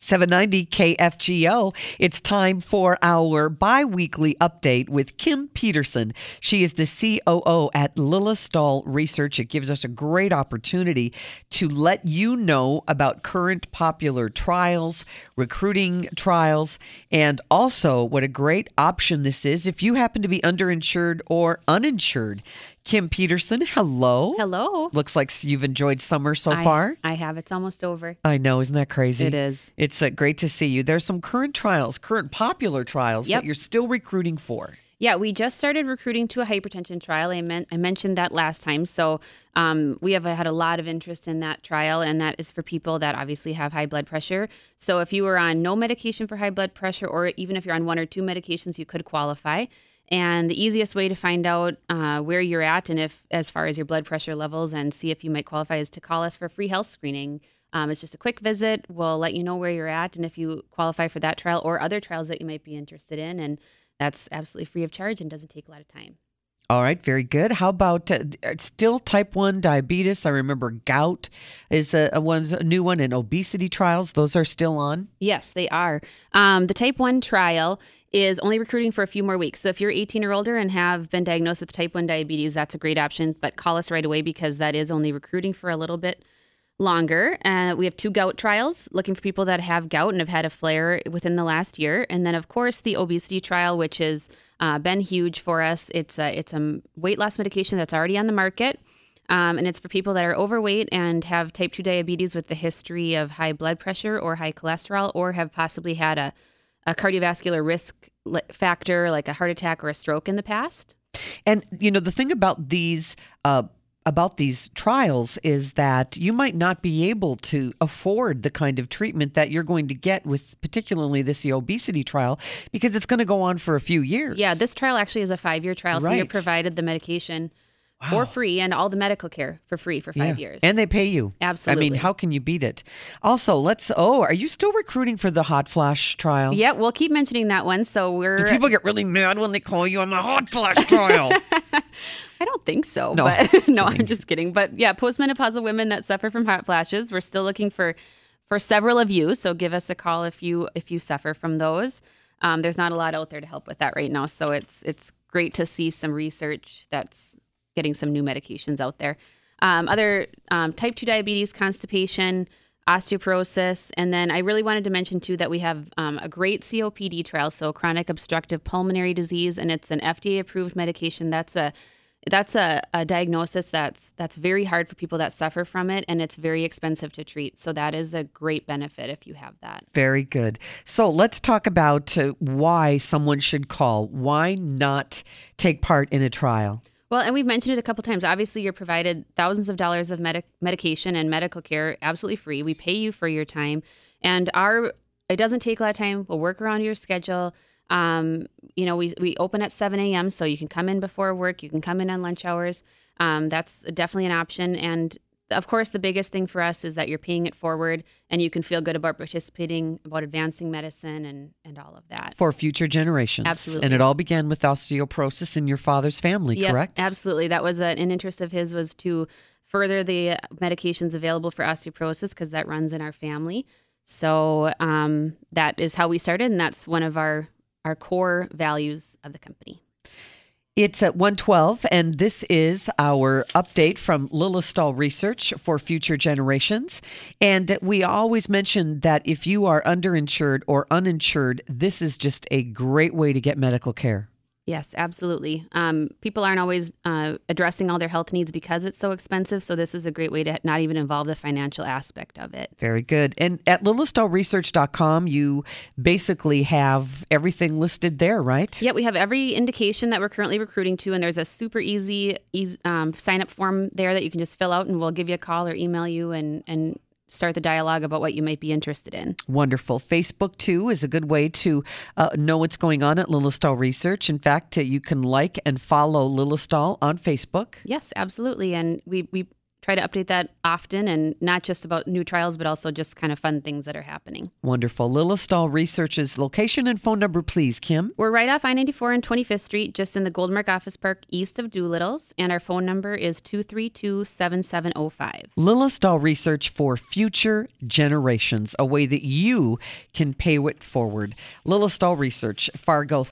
790 KFGO. It's time for our bi-weekly update with Kim Peterson. She is the COO at Lilistol Research. It gives us a great opportunity to let you know about current popular trials, recruiting trials, and also what a great option this is if you happen to be underinsured or uninsured. Kim Peterson, hello. Hello. Looks like you've enjoyed summer so far. I have. It's almost over. I know. Isn't that crazy? It is. It's great to see you. There's some current popular trials that you're still recruiting for. Yeah, we just started recruiting to a hypertension trial. I mentioned that last time. So we have had a lot of interest in that trial, and that is for people that obviously have high blood pressure. So if you were on no medication for high blood pressure, or even if you're on one or two medications, you could qualify. And the easiest way to find out where you're at and if, as far as your blood pressure levels, and see if you might qualify, is to call us for a free health screening. It's just a quick visit. We'll let you know where you're at and if you qualify for that trial or other trials that you might be interested in. And that's absolutely free of charge and doesn't take a lot of time. All right, very good. How about still type 1 diabetes? I remember gout is a new one, and obesity trials. Those are still on? Yes, they are. The type 1 trial is only recruiting for a few more weeks. So if you're 18 or older and have been diagnosed with type 1 diabetes, that's a great option. But call us right away because that is only recruiting for a little bit longer. We have 2 gout trials looking for people that have gout and have had a flare within the last year. And then, of course, the obesity trial, which has been huge for us. It's a weight loss medication that's already on the market. And it's for people that are overweight and have type 2 diabetes with the history of high blood pressure or high cholesterol, or have possibly had a cardiovascular risk factor like a heart attack or a stroke in the past. And, the thing about these trials is that you might not be able to afford the kind of treatment that you're going to get with particularly this obesity trial because it's going to go on for a few years. Yeah, this trial actually is a 5-year trial. Right. So you're provided the medication for free and all the medical care for free for 5 years. And they pay you. Absolutely. I mean, how can you beat it? Also, are you still recruiting for the Hot Flash trial? Yeah, we'll keep mentioning that one. So Do people get really mad when they call you on the Hot Flash trial? I don't think so, No, but no, I'm just kidding. But yeah, postmenopausal women that suffer from hot flashes, we're still looking for several of you. So give us a call if you suffer from those. There's not a lot out there to help with that right now. So it's great to see some research that's getting some new medications out there. Other type 2 diabetes, constipation, osteoporosis. And then I really wanted to mention too that we have a great COPD trial, so chronic obstructive pulmonary disease, and it's an FDA approved medication. That's a diagnosis that's very hard for people that suffer from it, and it's very expensive to treat. So that is a great benefit if you have that. Very good. So let's talk about why someone should call. Why not take part in a trial? Well, and we've mentioned it a couple times. Obviously, you're provided thousands of dollars of medication and medical care absolutely free. We pay you for your time, and it doesn't take a lot of time. We'll work around your schedule. We open at 7 a.m., so you can come in before work. You can come in on lunch hours. That's definitely an option. And of course, the biggest thing for us is that you're paying it forward and you can feel good about participating, about advancing medicine and all of that. For future generations. Absolutely. And it all began with osteoporosis in your father's family, correct? Absolutely. That was an interest of his, was to further the medications available for osteoporosis because that runs in our family. So that is how we started, and that's one of our core values of the company. It's at 1:12, and this is our update from Lilistol Research for future generations. And we always mention that if you are underinsured or uninsured, this is just a great way to get medical care. Yes, absolutely. People aren't always addressing all their health needs because it's so expensive. So this is a great way to not even involve the financial aspect of it. Very good. And at lilistolresearch.com, you basically have everything listed there, right? Yeah, we have every indication that we're currently recruiting to. And there's a super easy sign-up form there that you can just fill out, and we'll give you a call or email you and start the dialogue about what you might be interested in. Wonderful. Facebook, too, is a good way to know what's going on at Lilistol Research. In fact, you can like and follow Lilistol on Facebook. Yes, absolutely. And we try to update that often, and not just about new trials, but also just kind of fun things that are happening. Wonderful. Lilliestall Research's location and phone number, please, Kim. We're right off I-94 and 25th Street, just in the Goldmark Office Park east of Doolittle's, and our phone number is 232-7705. Lilliestall Research for future generations, a way that you can pay it forward. Lilliestall Research, Fargo.